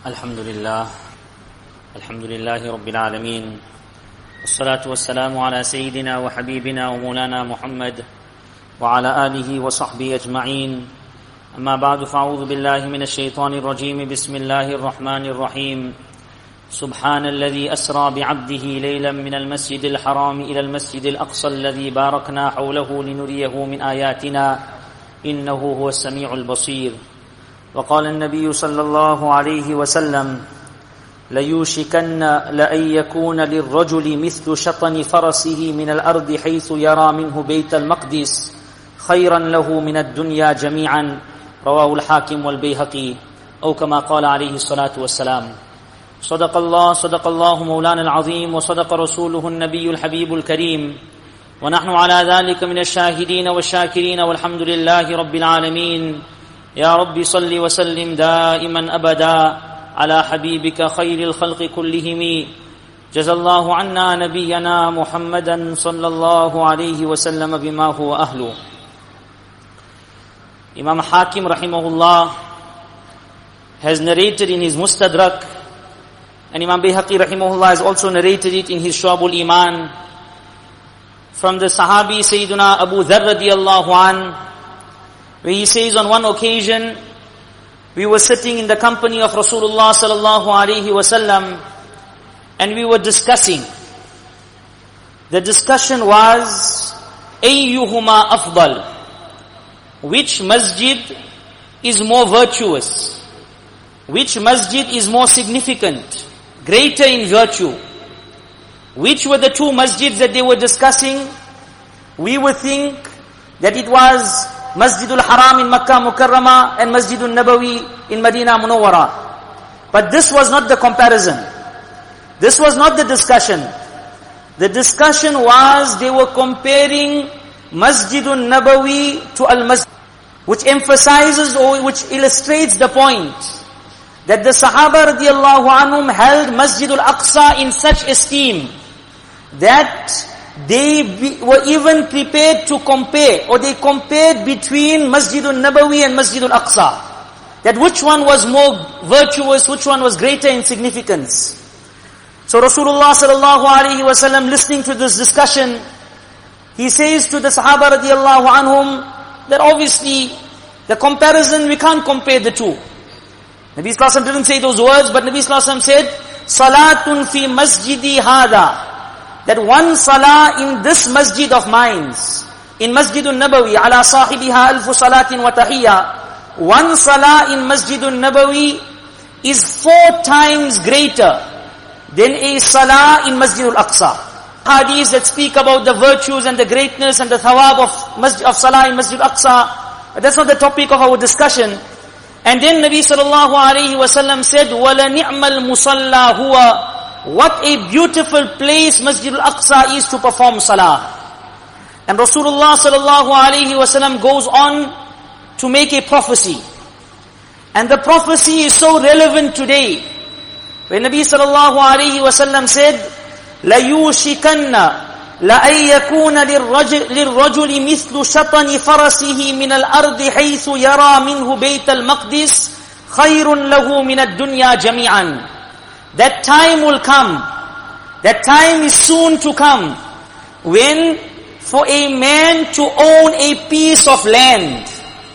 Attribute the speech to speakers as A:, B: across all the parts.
A: الحمد لله رب العالمين والصلاة والسلام على سيدنا وحبيبنا ومولانا محمد وعلى آله وصحبه أجمعين أما بعد فأعوذ بالله من الشيطان الرجيم بسم الله الرحمن الرحيم سبحان الذي أسرى بعبده ليلا من المسجد الحرام إلى المسجد الأقصى الذي باركنا حوله لنريه من آياتنا إنه هو السميع البصير وقال النبي صلى الله عليه وسلم ليوشكن لأن يكون للرجل مثل شطن فرسه من الأرض حيث يرى منه بيت المقدس خيرا له من الدنيا جميعا رواه الحاكم والبيهقي أو كما قال عليه الصلاة والسلام. صدق الله مولانا العظيم وصدق رسوله النبي الحبيب الكريم ونحن على ذلك من الشاهدين والشاكرين والحمد لله رب العالمين. يا رب صل وسلم دائما أبدا على حبيبك خير الخلق كلهم جزى الله عنا نبينا محمدا صلى الله عليه وسلم بما هو أهله. Imam Hakim rahimahullah has narrated in his Mustadrak, and Imam Bayhaqi rahimahullah has also narrated it in his Shu'abul Iman from the Sahabi Sayyiduna Abu Dharr radiyallahu an, where he says, on one occasion we were sitting in the company of Rasulullah sallallahu alaihi wasallam and we were discussing. The discussion was ayyuhuma afdal, which masjid is more virtuous, which masjid is more significant, greater in virtue. Which were the two masjids that they were discussing? We would think that it was Masjidul Haram in Makkah Mukarramah and Masjidul Nabawi in Medina Munawwara. But this was not the comparison. This was not the discussion. The discussion was they were comparing Masjidul Nabawi to Al-Masjid, which emphasizes or which illustrates the point that the Sahaba radiyallahu anhum held Masjidul Aqsa in such esteem that they were even prepared to compare, or they compared between Masjidul Nabawi and Masjidul Aqsa, that which one was more virtuous, which one was greater in significance. So Rasulullah sallallahu alaihi wasallam, listening to this discussion, he says to the Sahaba radiyallahu anhum that obviously the comparison, we can't compare the two. Nabi sallallahu alaihi wasallam didn't say those words, but Nabi sallallahu alaihi wasallam said, Salatun fi masjidi hada, that one salah in this masjid of mine, in Masjidul Nabawi, ala sahibiha alfu salatin wa tahiyya, one salah in Masjidul Nabawi is 4 times greater than a salah in Masjidul Aqsa. Hadiths that speak about the virtues and the greatness and the thawab of salah in Masjidul Aqsa, but that's not the topic of our discussion. And then Nabi sallallahu alayhi wasallam said, وَلَا نِعْمَ الْمُصَلَّى هُوَ, what a beautiful place Masjid al-Aqsa is to perform salah. And Rasulullah sallallahu alayhi wasallam goes on to make a prophecy. And the prophecy is so relevant today. When Nabi sallallahu alayhi wasallam said, لَيُوشِكَنَّ لَأَن يَكُونَ لِلرَّجُلِ مِثْلُ شَطَنِ فَرَسِهِ مِنَ الْأَرْضِ حَيْثُ يَرَى مِنْهُ بَيْتَ الْمَقْدِسِ خَيْرٌ لَهُ مِنَ الدُّنْيَا جَمِيعًا. That time will come, that time is soon to come, when for a man to own a piece of land,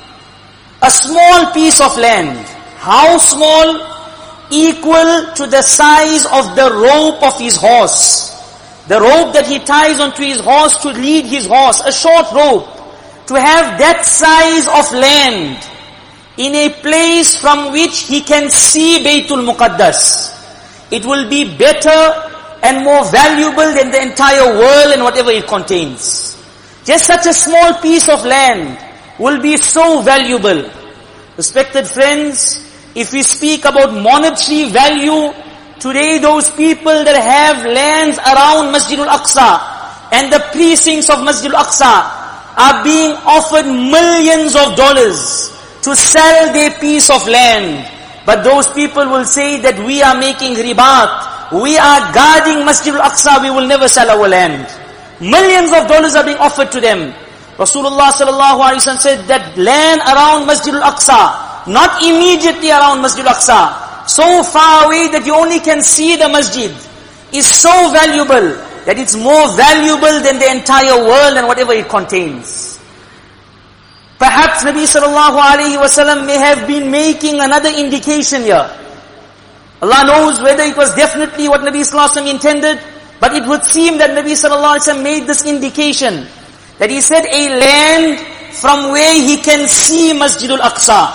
A: a small piece of land, how small? Equal to the size of the rope of his horse. The rope that he ties onto his horse to lead his horse, a short rope. To have that size of land in a place from which he can see Baytul Muqaddas, it will be better and more valuable than the entire world and whatever it contains. Just such a small piece of land will be so valuable. Respected friends, if we speak about monetary value, today those people that have lands around Masjid al-Aqsa and the precincts of Masjid al-Aqsa are being offered millions of dollars to sell their piece of land. But those people will say that we are making ribat, we are guarding Masjid al-Aqsa, we will never sell our land. Millions of dollars are being offered to them. Rasulullah sallallahu alaihi wasallam said that land around Masjid al-Aqsa, not immediately around Masjid al-Aqsa, so far away that you only can see the masjid, is so valuable that it's more valuable than the entire world and whatever it contains. Perhaps Nabi sallallahu alayhi wasallam may have been making another indication here. Allah knows whether it was definitely what Nabi sallallahu alayhi wasallam intended, but it would seem that Nabi sallallahu alayhi wasallam made this indication, that he said a land from where he can see Masjidul Aqsa.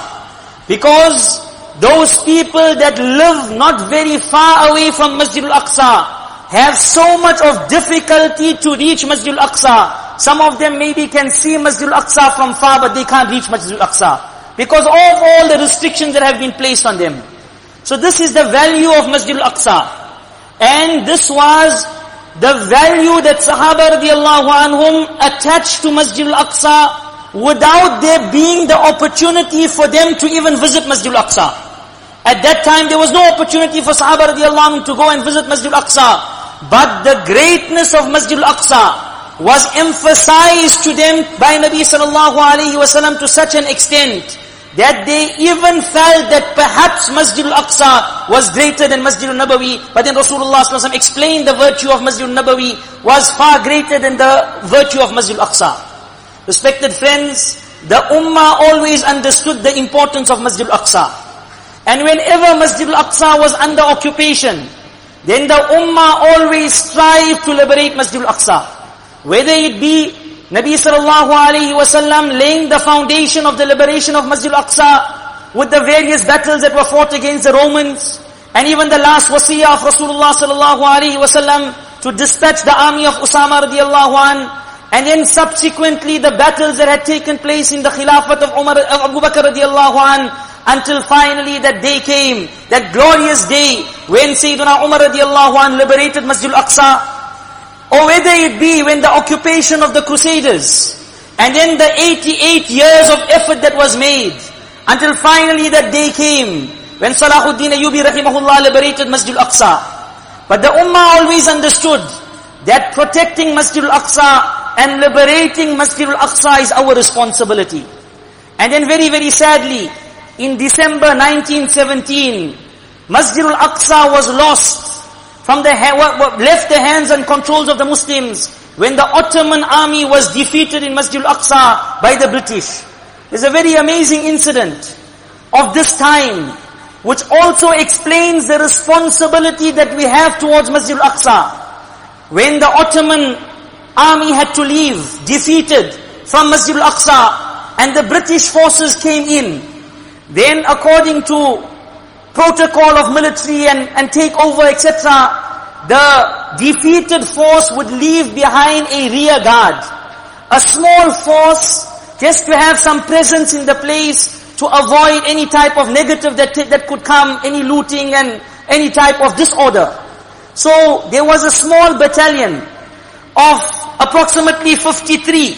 A: Because those people that live not very far away from Masjidul Aqsa have so much of difficulty to reach Masjidul Aqsa. Some of them maybe can see Masjidul Aqsa from far, but they can't reach Masjidul Aqsa because of all the restrictions that have been placed on them. So this is the value of Masjidul Aqsa. And this was the value that Sahaba radiallahu anhum attached to Masjidul Aqsa without there being the opportunity for them to even visit Masjidul Aqsa. At that time there was no opportunity for Sahaba radiallahu anhum to go and visit Masjidul Aqsa. But the greatness of Masjidul Aqsa was emphasized to them by Nabi sallallahu alayhi wasallam to such an extent that they even felt that perhaps Masjidul Aqsa was greater than Masjidul Nabawi. But then Rasulullah sallallahu alayhi wasallam explained the virtue of Masjidul Nabawi was far greater than the virtue of Masjidul Aqsa. Respected friends, the Ummah always understood the importance of Masjidul Aqsa. And whenever Masjidul Aqsa was under occupation, then the Ummah always strive to liberate Masjidul Aqsa. Whether it be Nabi sallallahu alayhi wasallam laying the foundation of the liberation of Masjidul Aqsa with the various battles that were fought against the Romans, and even the last wasiyah of Rasulullah sallallahu alayhi wasallam to dispatch the army of Usama radiallahu an, and then subsequently the battles that had taken place in the Khilafat of Abu Bakr radiallahu an, until finally that day came, that glorious day when Sayyidina Umar radiallahu an liberated Masjidul Aqsa, or whether it be when the occupation of the Crusaders, and then the 88 years of effort that was made, until finally that day came when Salahuddin Ayyubi rahimahullah liberated Masjidul Aqsa. But the Ummah always understood that protecting Masjidul Aqsa and liberating Masjidul Aqsa is our responsibility. And then very, very sadly, in December 1917, Masjidul Aqsa was lost from left the hands and controls of the Muslims when the Ottoman army was defeated in Masjidul Aqsa by the British. There's a very amazing incident of this time which also explains the responsibility that we have towards Masjidul Aqsa. When the Ottoman army had to leave, defeated from Masjidul Aqsa, and the British forces came in, then according to protocol of military and takeover, etc., the defeated force would leave behind a rear guard. A small force just to have some presence in the place to avoid any type of negative that could come, any looting and any type of disorder. So there was a small battalion of approximately 53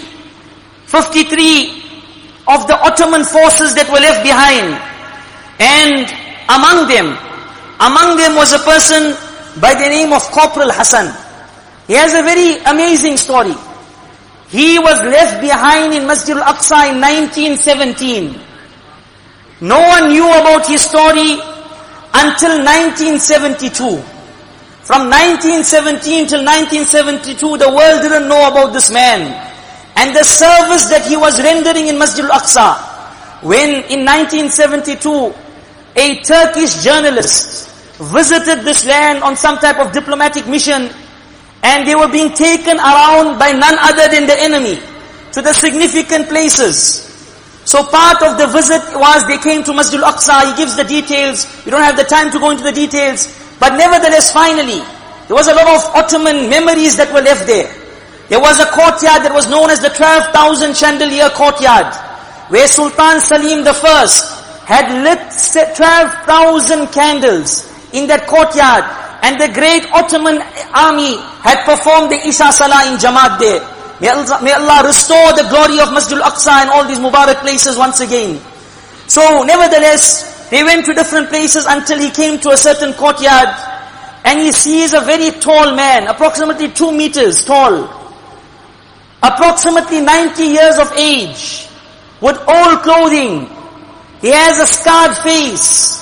A: of the Ottoman forces that were left behind. And among them was a person by the name of Corporal Hassan. He has a very amazing story. He was left behind in Masjid al-Aqsa in 1917. No one knew about his story until 1972. From 1917 till 1972, the world didn't know about this man and the service that he was rendering in Masjid al-Aqsa. When in 1972, a Turkish journalist visited this land on some type of diplomatic mission, and they were being taken around by none other than the enemy to the significant places. So part of the visit was they came to Masjid al-Aqsa. He gives the details. We don't have the time to go into the details. But nevertheless, finally, there was a lot of Ottoman memories that were left there. There was a courtyard that was known as the 12,000 chandelier courtyard, where Sultan Salim I had lit 12,000 candles in that courtyard, and the great Ottoman army had performed the Isha Salah in Jamaat there. May Allah restore the glory of Masjid al-Aqsa and all these Mubarak places once again. So nevertheless, they went to different places until he came to a certain courtyard, and he sees a very tall man, approximately 2 meters tall, approximately 90 years of age, with old clothing. He has a scarred face.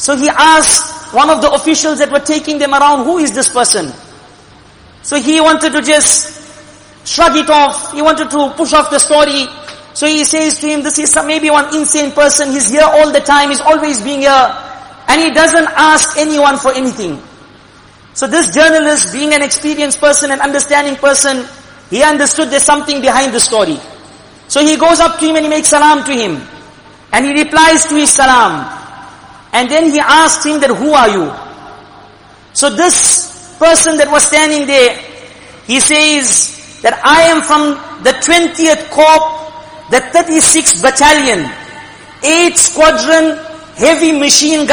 A: So he asked one of the officials that were taking them around, who is this person? So he wanted to just shrug it off. He wanted to push off the story. So he says to him, this is maybe one insane person. He's here all the time. He's always being here. And he doesn't ask anyone for anything. So this journalist, being an experienced person, an understanding person, he understood there's something behind the story. So he goes up to him and he makes salam to him. And he replies to his salam. And then he asks him that, who are you? So this person that was standing there, he says that I am from the 20th Corps, the 36th Battalion, 8th Squadron, heavy machine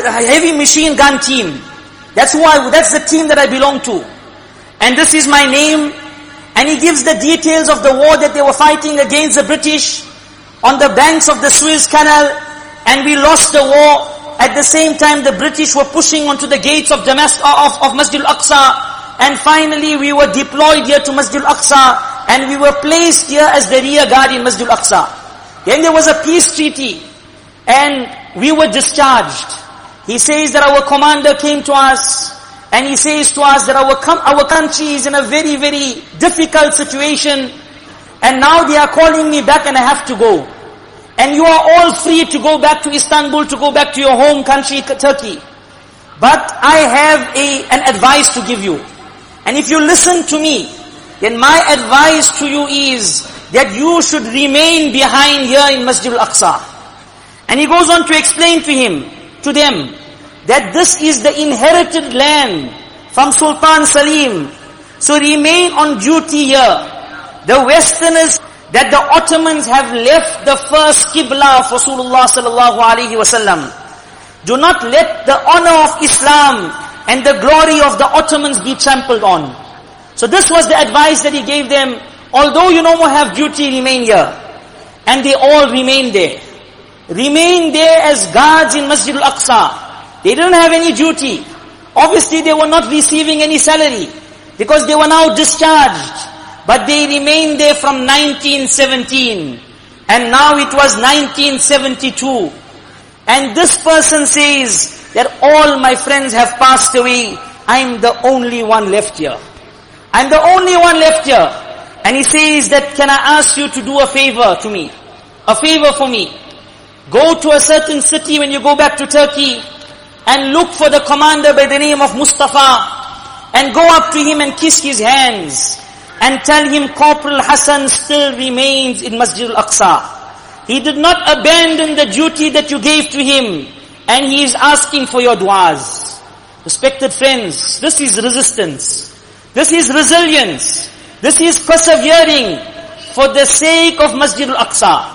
A: gun team. That's the team that I belong to. And this is my name. And he gives the details of the war that they were fighting against the British on the banks of the Suez Canal. And we lost the war. At the same time, the British were pushing onto the gates of Masjid al-Aqsa. And finally, we were deployed here to Masjid al-Aqsa. And we were placed here as the rear guard in Masjid al-Aqsa. Then there was a peace treaty. And we were discharged. He says that our commander came to us. And he says to us that our country is in a very, very difficult situation. And now they are calling me back and I have to go. And you are all free to go back to Istanbul, to go back to your home country, Turkey. But I have an advice to give you. And if you listen to me, then my advice to you is that you should remain behind here in Masjid al-Aqsa. And he goes on to explain to them, that this is the inherited land from Sultan Salim. So remain on duty here. The Westerners, that the Ottomans have left the first Qibla of Rasulullah sallallahu alaihi wasallam. Do not let the honor of Islam and the glory of the Ottomans be trampled on. So this was the advice that he gave them. Although you no more have duty, remain here. And they all remained there. Remained there as guards in Masjid al-Aqsa. They didn't have any duty. Obviously they were not receiving any salary because they were now discharged. But they remained there from 1917. And now it was 1972. And this person says that all my friends have passed away. I'm the only one left here. I'm the only one left here. And he says that, can I ask you to do a favor to me? A favor for me. Go to a certain city when you go back to Turkey and look for the commander by the name of Mustafa and go up to him and kiss his hands and tell him Corporal Hassan still remains in Masjid al-Aqsa. He did not abandon the duty that you gave to him and he is asking for your du'as. Respected friends, this is resistance. This is resilience. This is persevering for the sake of Masjid al-Aqsa.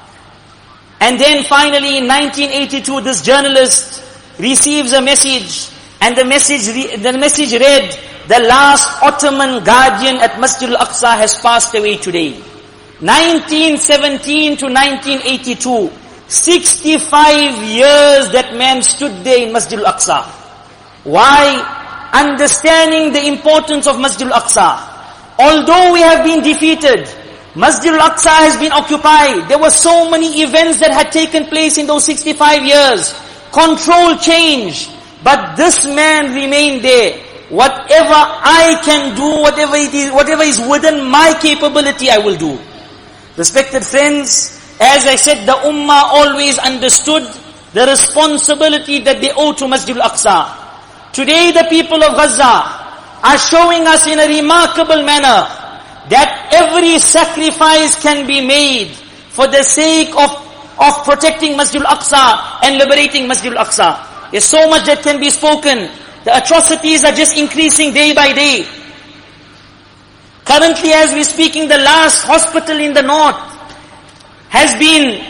A: And then finally in 1982 this journalist receives a message, and the message read, the last Ottoman guardian at Masjid al-Aqsa has passed away today. 1917 to 1982, 65 years that man stood there in Masjid al-Aqsa. Why? Understanding the importance of Masjid al-Aqsa. Although we have been defeated, Masjid al-Aqsa has been occupied. There were so many events that had taken place in those 65 years. Control changed, but this man remained there. Whatever I can do, whatever is within my capability, I will do. Respected friends, as I said, the Ummah always understood the responsibility that they owe to Masjid al-Aqsa. Today the people of Gaza are showing us in a remarkable manner that every sacrifice can be made for the sake of protecting Masjid al-Aqsa and liberating Masjid al-Aqsa. There's so much that can be spoken. The atrocities are just increasing day by day. Currently, as we're speaking, the last hospital in the north has been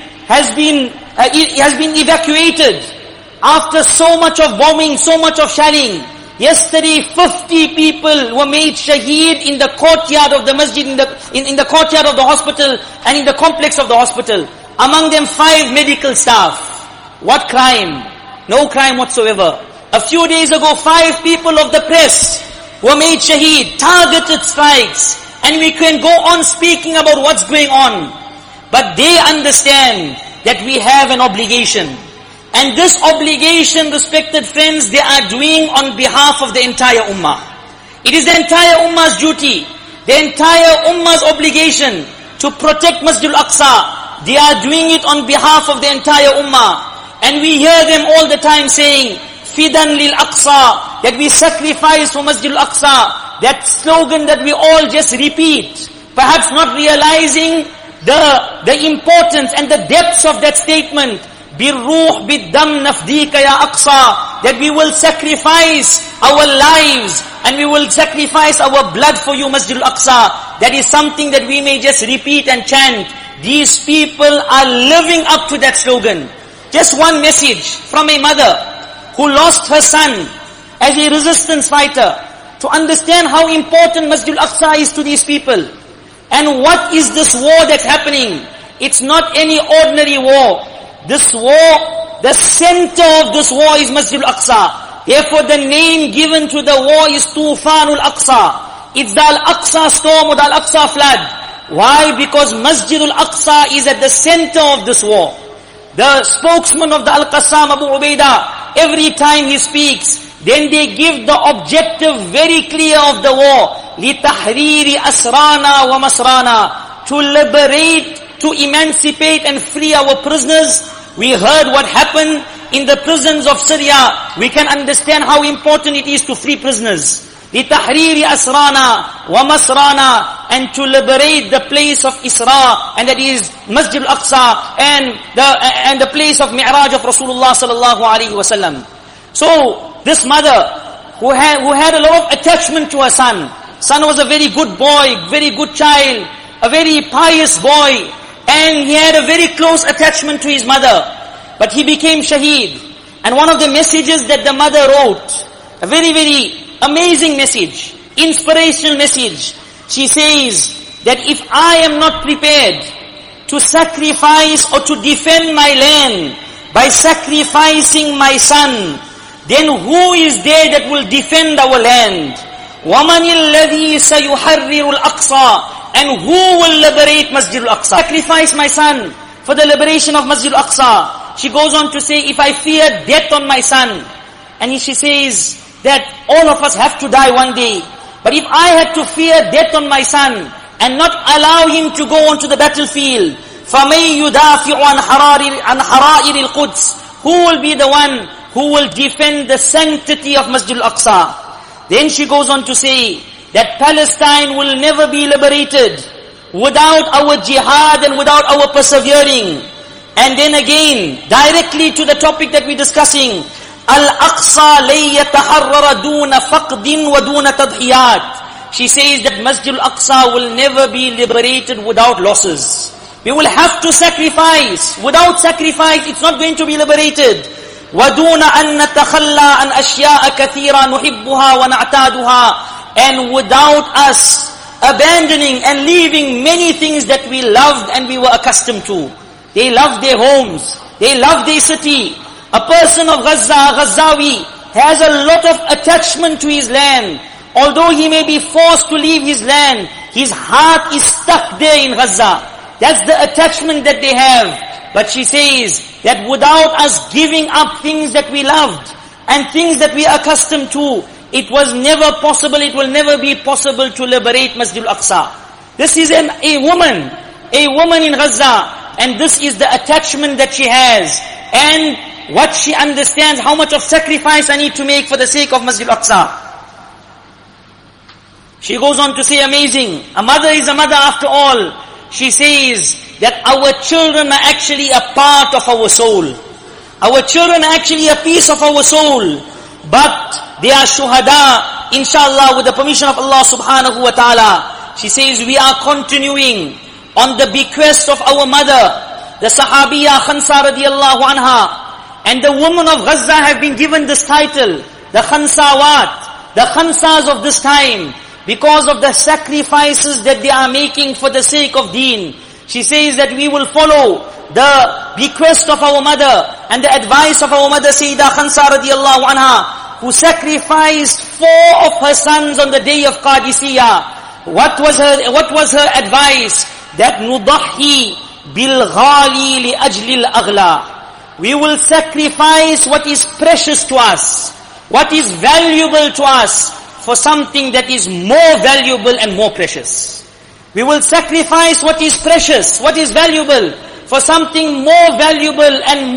A: evacuated after so much of bombing, so much of shelling. Yesterday, 50 people were made shaheed in the courtyard of the masjid, in the courtyard of the hospital and in the complex of the hospital. Among them 5 medical staff. What crime? No crime whatsoever. A few days ago, 5 people of the press were made shaheed, targeted strikes. And we can go on speaking about what's going on. But they understand that we have an obligation. And this obligation, respected friends, they are doing on behalf of the entire ummah. It is the entire ummah's duty, the entire ummah's obligation to protect Masjid al-Aqsa. They are doing it on behalf of the entire ummah. And we hear them all the time saying, Fidan lil Aqsa, that we sacrifice for Masjid al-Aqsa. That slogan that we all just repeat, perhaps not realizing the importance and the depths of that statement. Birruh biddam nafdika ya Aqsa, that we will sacrifice our lives and we will sacrifice our blood for you, Masjid al-Aqsa. That is something that we may just repeat and chant. These people are living up to that slogan. Just one message from a mother who lost her son as a resistance fighter, to understand how important Masjid al-Aqsa is to these people. And what is this war that's happening? It's not any ordinary war. This war, the center of this war is Masjid al-Aqsa. Therefore the name given to the war is Tufan al-Aqsa. It's the Al-Aqsa storm or the Al-Aqsa flood. Why? Because Masjid al-Aqsa is at the center of this war. The spokesman of the Al-Qassam, Abu Ubaidah, every time he speaks, then they give the objective very clear of the war. لِتَحْرِيرِ أَسْرَانَا وَمَسْرَانَا, to liberate, to emancipate and free our prisoners. We heard what happened in the prisons of Syria. We can understand how important it is to free prisoners. لِتَحْرِيرِ أَسْرَانَا وَمَسْرَانَا, and to liberate the place of Isra, and that is Masjid al-Aqsa, and the place of Mi'raj of Rasulullah sallallahu alaihi wasallam. So, this mother, who had a lot of attachment to her son. Son was a very good boy, very good child, a very pious boy, and he had a very close attachment to his mother. But he became shaheed. And one of the messages that the mother wrote, a very, very amazing message, inspirational message. She says that if I am not prepared to sacrifice or to defend my land by sacrificing my son, then who is there that will defend our land? وَمَنِ الَّذِي سَيُحَرِّرُ الْأَقْصَى, and who will liberate Masjid al-Aqsa? Sacrifice my son for the liberation of Masjid al-Aqsa. She goes on to say, if I fear death on my son, and she says that all of us have to die one day, but if I had to fear death on my son and not allow him to go onto the battlefield, فَمَن يُدَافِعُ عَنْ حَرَائِرِ الْقُدْسِ, who will be the one who will defend the sanctity of Masjid al-Aqsa? Then she goes on to say that Palestine will never be liberated without our jihad and without our persevering. And then again, directly to the topic that we're discussing, Al-Aqsa لَن يَتَحَرَّرَ دُونَ فَقْدٍ وَدُونَ تَضْحِيَاتٍ. She says that Masjid al-Aqsa will never be liberated without losses. We will have to sacrifice. Without sacrifice, it's not going to be liberated. وَدُونَ أَن نَتَخَلَّى عَنْ أَشْيَاءَ كَثِيرًا نُحِبُّهَا وَنَعْتَادُهَا, and without us abandoning and leaving many things that we loved and we were accustomed to. They loved their homes. They loved their city. A person of Gaza, Ghazawi, has a lot of attachment to his land. Although he may be forced to leave his land, his heart is stuck there in Gaza. That's the attachment that they have. But she says that without us giving up things that we loved and things that we are accustomed to, it was never possible, it will never be possible to liberate Masjid al-Aqsa. This is a woman in Gaza, and this is the attachment that she has, and what she understands, how much of sacrifice I need to make for the sake of Masjid al-Aqsa. She goes on to say, amazing, a mother is a mother after all. She says that our children are actually a part of our soul. Our children are actually a piece of our soul. But they are shuhada, inshallah, with the permission of Allah subhanahu wa ta'ala. She says we are continuing on the bequest of our mother, the Sahabiya Khansa radiallahu anha. And the women of Gaza have been given this title, the Khansawat, the Khansas of this time, because of the sacrifices that they are making for the sake of deen. She says that we will follow the bequest of our mother and the advice of our mother Sayyidah Khansa radiallahu anha, who sacrificed 4 of her sons on the day of Qadisiyah. What was her advice? That nudahi bil ghali li ajli al aghla. we will sacrifice what is precious to us, what is valuable to us, for something that is more valuable and more precious. We will sacrifice what is precious, what is valuable, for something more valuable and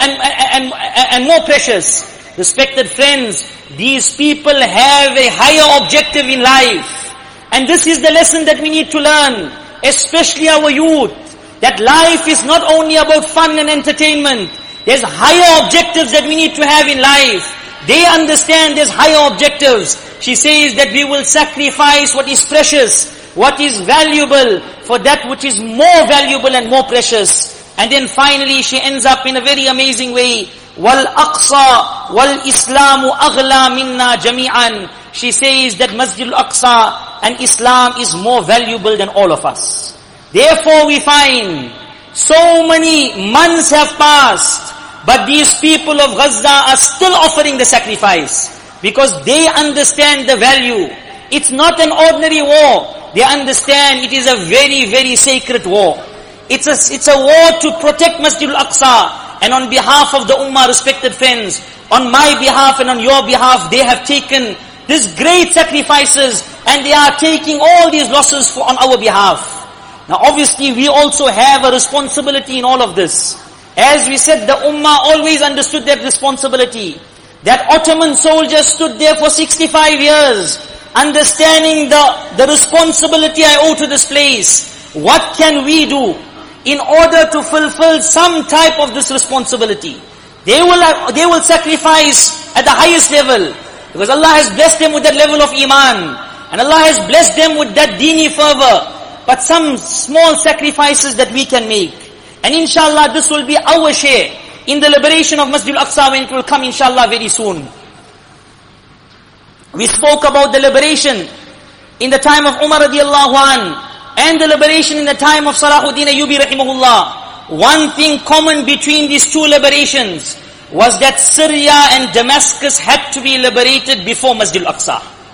A: more precious. Respected friends, these people have a higher objective in life. And this is the lesson that we need to learn, especially our youth, that life is not only about fun and entertainment. There's higher objectives that we need to have in life. They understand there's higher objectives. She says that we will sacrifice what is precious, what is valuable, for that which is more valuable and more precious. And then finally she ends up in a very amazing way. وَالْأَقْصَى وَالْإِسْلَامُ أَغْلَى مِنَّا جَمِيعًا. She says that Masjid al-Aqsa and Islam is more valuable than all of us. Therefore we find so many months have passed, but these people of Gaza are still offering the sacrifice, because they understand the value. It's not an ordinary war. They understand it is a very, very sacred war. It's a war to protect Masjid al-Aqsa. And on behalf of the Ummah, respected friends, on my behalf and on your behalf, they have taken these great sacrifices, and they are taking all these losses on our behalf. Now obviously we also have a responsibility in all of this. As we said, the Ummah always understood that responsibility. That Ottoman soldiers stood there for 65 years, understanding the responsibility I owe to this place. What can we do in order to fulfill some type of this responsibility? They will sacrifice at the highest level, because Allah has blessed them with that level of iman, and Allah has blessed them with that deeni fervor. But some small sacrifices that we can make, and inshallah this will be our share in the liberation of Masjid al-Aqsa when it will come inshallah very soon. We spoke about the liberation in the time of Umar radiallahu an, and the liberation in the time of Salahuddin Ayyubi rahimahullah. One thing common between these two liberations was that Syria and Damascus had to be liberated before Masjid al-Aqsa.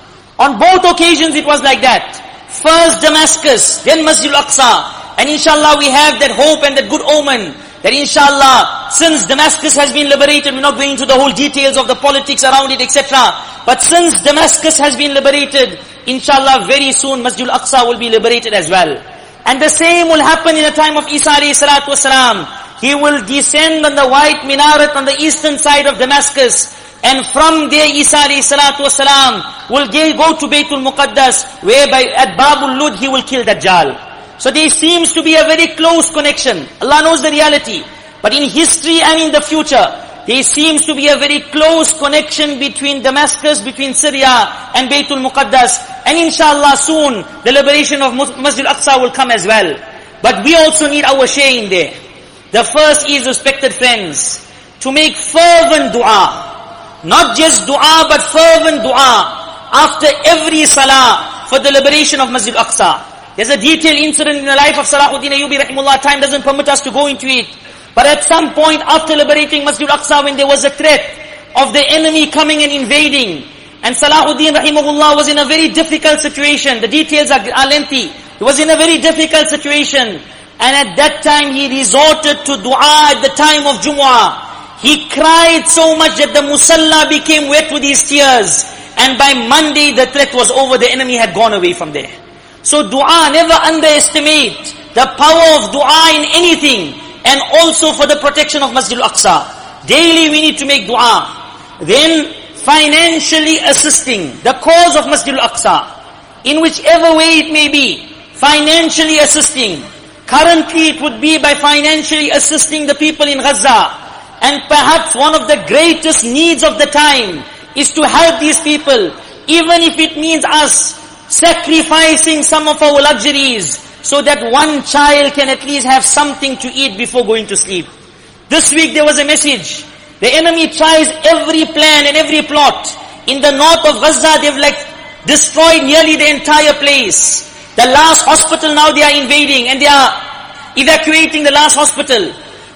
A: On both occasions it was like that. First Damascus, then Masjid al-Aqsa. And inshallah we have that hope and that good omen, that inshallah, since Damascus has been liberated, we're not going into the whole details of the politics around it, etc. But since Damascus has been liberated, inshallah very soon Masjid al-Aqsa will be liberated as well. And the same will happen in the time of Isa alayhi salatu wasalam. He will descend on the white minaret on the eastern side of Damascus, and from there Isa alayhi salatu wasalam will go to Baytul Muqaddas, whereby at Babul Lud he will kill Dajjal. So there seems to be a very close connection. Allah knows the reality. But in history and in the future, there seems to be a very close connection between Damascus, between Syria and Baytul Muqaddas. And inshallah soon, the liberation of Masjid al-Aqsa will come as well. But we also need our share in there. The first is, respected friends, to make fervent dua. Not just dua, but fervent dua after every salah for the liberation of Masjid al-Aqsa. There's a detailed incident in the life of Salahuddin Ayyubi rahimahullah. Time doesn't permit us to go into it. But at some point after liberating Masjid al-Aqsa, when there was a threat of the enemy coming and invading, and Salahuddin rahimahullah was in a very difficult situation. The details are lengthy. He was in a very difficult situation. And at that time he resorted to dua at the time of Jumu'ah. He cried so much that the musalla became wet with his tears. And by Monday the threat was over. The enemy had gone away from there. So dua, never underestimate the power of dua in anything, and also for the protection of Masjid al-Aqsa. Daily we need to make dua. Then financially assisting the cause of Masjid al-Aqsa, in whichever way it may be, financially assisting. Currently it would be by financially assisting the people in Gaza. And perhaps one of the greatest needs of the time is to help these people, even if it means us sacrificing some of our luxuries, so that one child can at least have something to eat before going to sleep. This week there was a message. The enemy tries every plan and every plot. In the north of Gaza, they've destroyed nearly the entire place. The last hospital now they are invading, and they are evacuating the last hospital.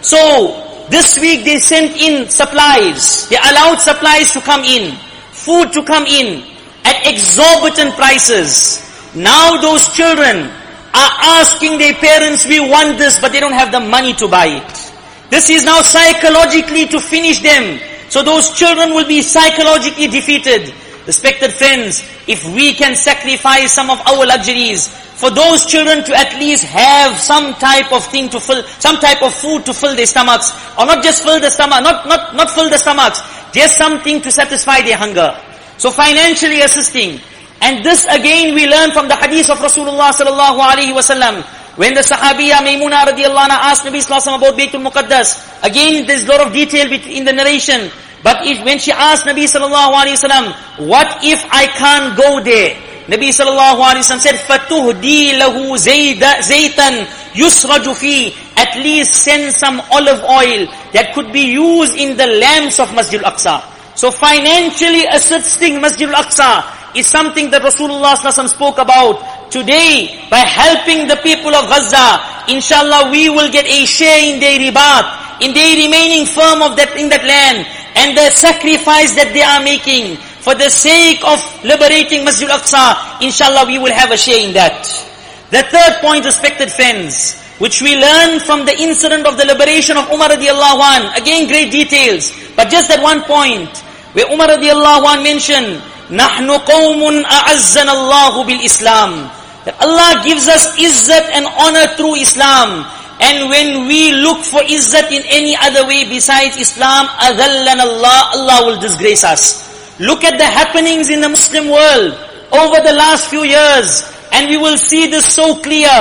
A: So this week they sent in supplies. They allowed supplies to come in, food to come in, at exorbitant prices. Now those children are asking their parents, we want this, but they don't have the money to buy it. This is now psychologically to finish them. So those children will be psychologically defeated. Respected friends, if we can sacrifice some of our luxuries for those children to at least have some type of thing to fill, some type of food to fill their stomachs, or not just fill the stomach, not fill the stomachs, just something to satisfy their hunger. So financially assisting. And this again we learn from the hadith of Rasulullah sallallahu alaihi wasallam. When the Sahabiya Maymuna radiallahu anha asked Nabi sallallahu alaihi wasallam about Baytul Muqaddas, again there's a lot of detail in the narration. But when she asked Nabi sallallahu alaihi wasallam, what if I can't go there? Nabi sallallahu alaihi wasallam said, فَتُهْدِي لَهُ زَيْتًا يُسْرَجُ فِي. At least send some olive oil that could be used in the lamps of Masjid al-Aqsa. So financially assisting Masjid al-Aqsa is something that Rasulullah sallallahu alaihi wasallam spoke about. Today, by helping the people of Gaza, inshallah we will get a share in their ribat, in their remaining firm of that, in that land, and the sacrifice that they are making for the sake of liberating Masjid al-Aqsa, inshallah we will have a share in that. The third point, respected friends, which we learn from the incident of the liberation of Umar radiallahu anh, again great details, but just that one point, where Umar radiallahu anh mentioned, نَحْنُ قَوْمٌ أَعَزَّنَ اللَّهُ بِالْإِسْلَامِ. That Allah gives us izzat and honor through Islam. And when we look for izzat in any other way besides Islam, أَذَلَّنَ اللَّهُ, Allah will disgrace us. Look at the happenings in the Muslim world over the last few years, and we will see this so clear.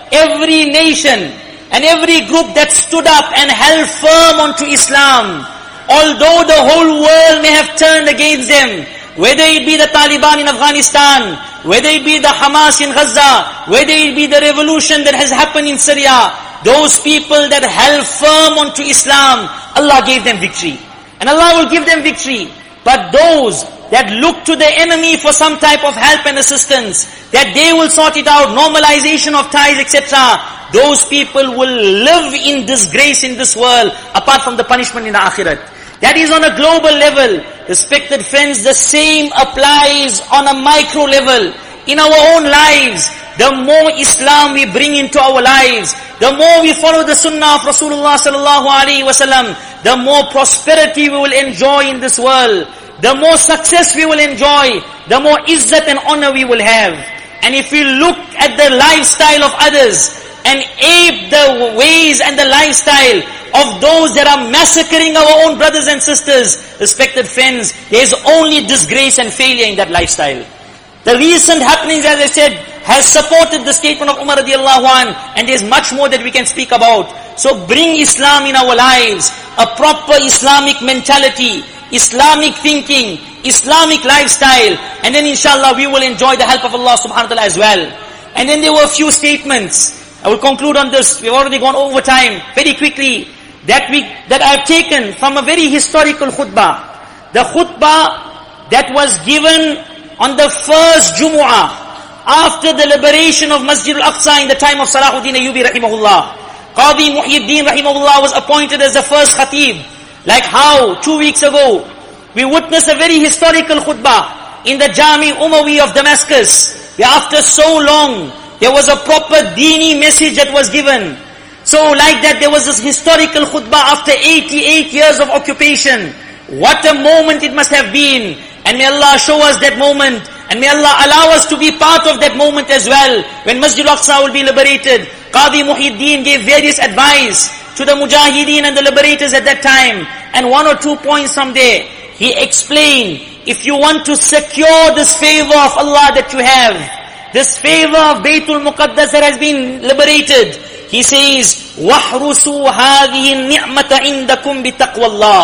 A: Every nation and every group that stood up and held firm onto Islam, although the whole world may have turned against them, whether it be the Taliban in Afghanistan, whether it be the Hamas in Gaza, whether it be the revolution that has happened in Syria, those people that held firm onto Islam, Allah gave them victory. And Allah will give them victory. But those that look to the enemy for some type of help and assistance, that they will sort it out, normalization of ties, etc., those people will live in disgrace in this world, apart from the punishment in the akhirat. That is on a global level. Respected friends, the same applies on a micro level. In our own lives, the more Islam we bring into our lives, the more we follow the sunnah of Rasulullah sallallahu alaihi wasallam, the more prosperity we will enjoy in this world, the more success we will enjoy, the more izzat and honor we will have. And if we look at the lifestyle of others and ape the ways and the lifestyle of those that are massacring our own brothers and sisters, respected friends, there is only disgrace and failure in that lifestyle. The recent happenings, as I said, has supported the statement of Umar radiallahu anh, and there is much more that we can speak about. So bring Islam in our lives, a proper Islamic mentality, Islamic thinking, Islamic lifestyle, and then inshallah we will enjoy the help of Allah subhanahu wa ta'ala as well. And then there were a few statements. I will conclude on this. We've already gone over time. Very quickly, that I've taken from a very historical khutbah. The khutbah that was given on the first Jumu'ah after the liberation of Masjid al-Aqsa in the time of Salahuddin Ayyubi rahimahullah. Qadi Muhyiddin rahimahullah was appointed as the first khatib. Like how 2 weeks ago we witnessed a very historical khutbah in the Jami Umawi of Damascus, where after so long there was a proper dini message that was given. So like that, there was this historical khutbah after 88 years of occupation. What a moment it must have been. And may Allah show us that moment. And may Allah allow us to be part of that moment as well. When Masjid al-Aqsa will be liberated, Qadi Muhyiddin gave various advice to the Mujahideen and the liberators at that time. And 1 or 2 points from there, he explained, if you want to secure this favor of Allah that you have, this favor of Baytul Muqaddas that has been liberated, he says, وَحْرُسُوا هَذِهِ النِّعْمَةَ عِنْدَكُمْ بِتَقْوَى اللَّهِ.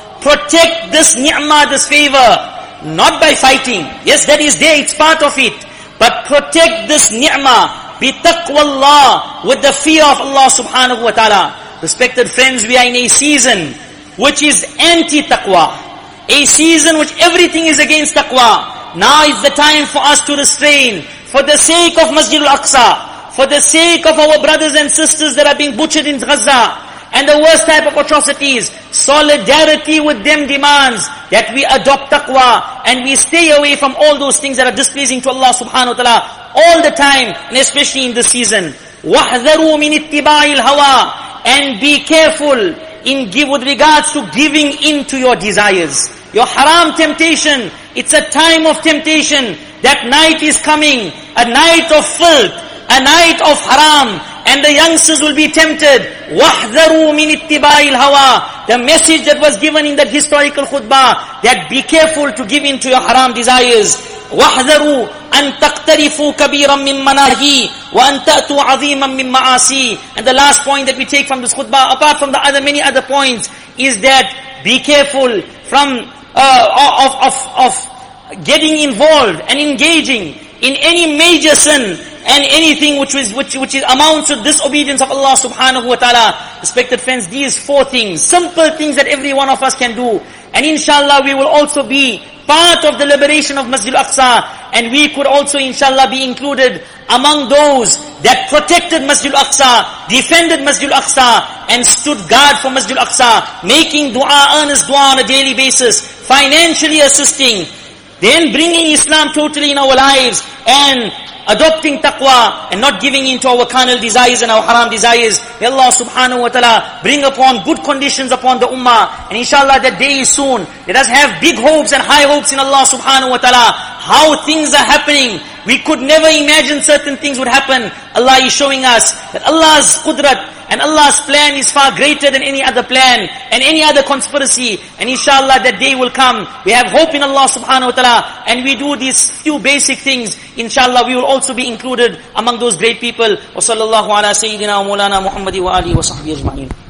A: Protect this ni'mah, this favor, not by fighting. Yes, that is there, it's part of it. But protect this ni'mah, بِتَقْوَى اللَّهِ, with the fear of Allah subhanahu wa ta'ala. Respected friends, we are in a season which is anti-taqwa. A season which everything is against taqwa. Now is the time for us to restrain. For the sake of Masjid al-Aqsa, for the sake of our brothers and sisters that are being butchered in Gaza, and the worst type of atrocities, solidarity with them demands that we adopt taqwa, and we stay away from all those things that are displeasing to Allah subhanahu wa ta'ala all the time, and especially in this season. وَاحْذَرُوا مِنِ اتِّبَاعِ الْهَوَىٰ. And be careful with regards to giving in to your desires. Your haram temptation, it's a time of temptation. That night is coming, a night of filth, a night of haram, and the youngsters will be tempted. وَاحْذَرُوا مِنِ اتِّبَاعِ الْهَوَىٰ. The message that was given in that historical khutbah, that be careful to give in to your haram desires. وَاحْذَرُوا أَن تَقْتَرِفُوا كَبِيرًا مِّن مَّنَاهِي وَأَن تَأْتُوا عَظِيمًا مِّن مَّعَاصِي. And the last point that we take from this khutbah, apart from the other many other points, is that be careful from of getting involved and engaging in any major sin and anything which amounts to disobedience of Allah subhanahu wa ta'ala. Respected friends, these 4 things, simple things that every one of us can do. And inshallah we will also be part of the liberation of Masjid Al-Aqsa, and we could also inshallah be included among those that protected Masjid Al-Aqsa, defended Masjid Al-Aqsa, and stood guard for Masjid Al-Aqsa, making dua, earnest dua on a daily basis, financially assisting, then bringing Islam totally in our lives, and adopting taqwa, and not giving in to our carnal desires and our haram desires. May Allah subhanahu wa ta'ala bring upon good conditions upon the ummah, and inshallah that day is soon. Let us have big hopes and high hopes in Allah subhanahu wa ta'ala. How things are happening, we could never imagine certain things would happen. Allah is showing us that Allah's qudrat and Allah's plan is far greater than any other plan and any other conspiracy. And inshallah that day will come. We have hope in Allah subhanahu wa ta'ala, and we do these few basic things. Inshallah we will also be included among those great people. Wa sallallahu ala sayyidina wa maulana Muhammadi wa alihi wa sahbihi ajma'in.